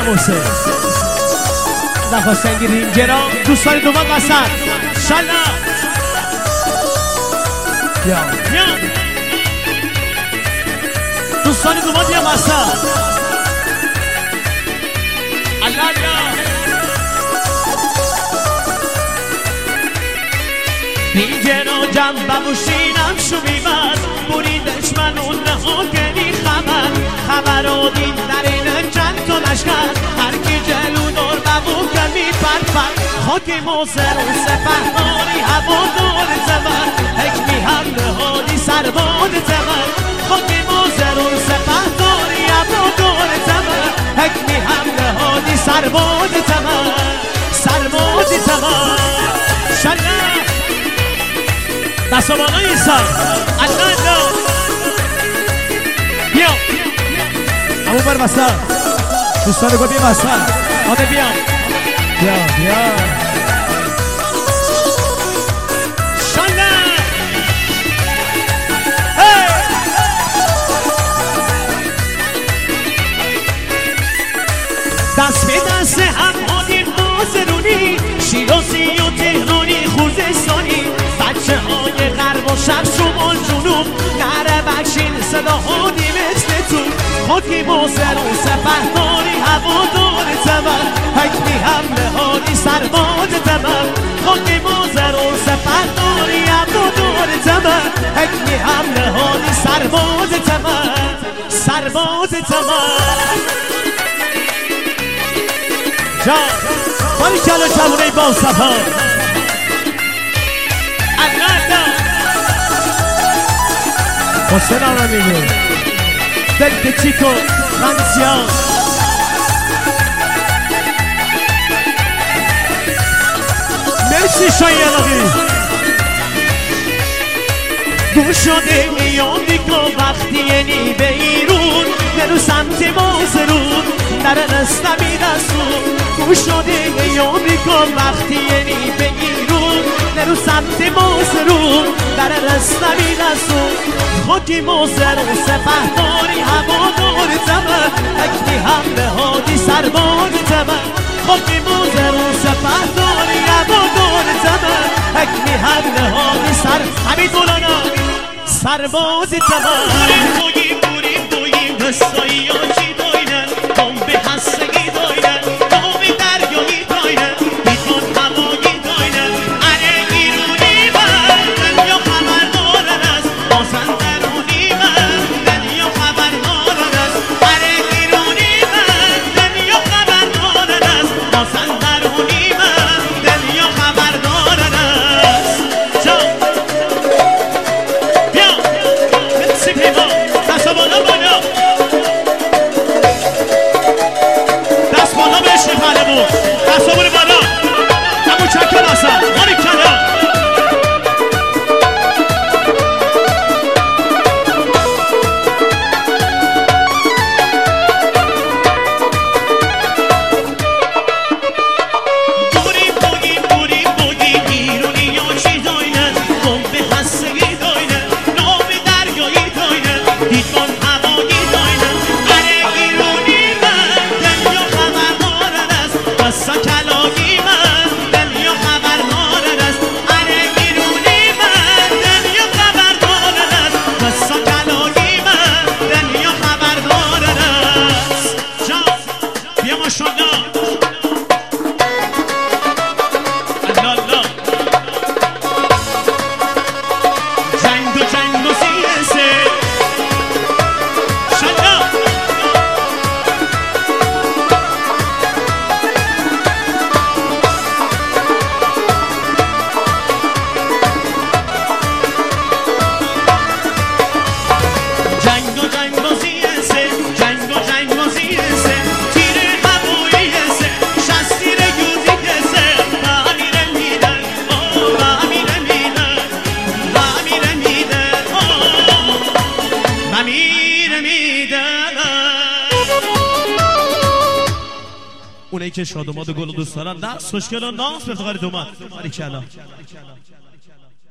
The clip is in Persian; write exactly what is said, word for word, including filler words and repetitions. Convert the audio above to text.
محسن نخواستن گیریم جرام دوستان دومان قصد شلا بیا بیا دوستان دومان بیا قصد الله بیا دیگرو جنبه بوشینم شو بیمد بریدش من اون نهاگنی خبر خبر رو دید در این چند تا لشکر هر کی جلو دور ببو کمی پر پر خاک موزر و سپهداری هوا دور زمن حکمی هم نهادی سرباد زمن خاک موزر و سپهداری هوا دور زمن حکمی هم نهادی سرباد زمن سرباد زمن شلا دست و بالای ایسان الله الله بیا همون بر وسط دوستان گو بیا وسط آده بیا بیا بیا شاله دست به دست هم آدیم بازرونی شیرازی و تهرانی خوزستانی بچه های غرب و شرق شمال جنوب نره بخشین صداهانی مثل تو خاکی موزر و سپهداری هوا دار زمن حکمی هم نهادی سرباد زمن خاکی موزر و سپهداری هوا دار زمن حکمی هم نهادی سرباد زمن سرباد زمن جان باری کلا جوانه با سفر حسین آرامیگه دل چیکو خانسیان مرسی شایی علاقی دور شده میامی کن وقتی یعنی به ایرون نرو سمت مازرون نره نستمی دستون دور شده میامی کن وقتی یعنی به ایرون نرو سمت مازرون نره نستمی دستون خاکی موزر و سپهداری هوا دور زمن حکمی هم نهادی سرباد زمن خاکی موزر و سپهداری هوا دور زمن حکمی هم نهادی سر حمید مولانا سرباد زمن بوییم بوییم بوییم دستایی ها چی داینن کام به هستگی داینن نامی دریایی داینن بیتون هوایی داینن اره ایرونی من دنیا خبر دارن است بازن درونی من دنیا خبر دارن است اره ایرونی من دنیا خبر دارن است بازن درونی من دنیا خبر دارن است جان بیا مرسی پیما دست بالا بالا دست بالا بهش میپره بود دست بالا بالا همون چکر هستن ماری کنم بوری بوری بوری بوری ایرونی ها چی داینن کن به هستگی داینن نامی دریایی داینن دیدمان هوایی داینن اره ایرونی من دنیا خبر دارن است بسا کلاگی من دنیا خبر دارن است اره ایرونی من دنیا خبر دارن است بسا کلاگی من دنیا خبر دارن است جان بیا ماشاءالله الله الله جنگ و جنگ و سیاسه شلا جنگ و جنگ و سیاسه جنگ و جنگ و سیاسه تیر هواییسه شست تیر یوزیکسه با میره میدن او با میره میدن با میره میدن او با میره میدن اونایی که شادوماد و گل و دوست دارن دست خوشگل و ناز به افتخار دومد باریکلا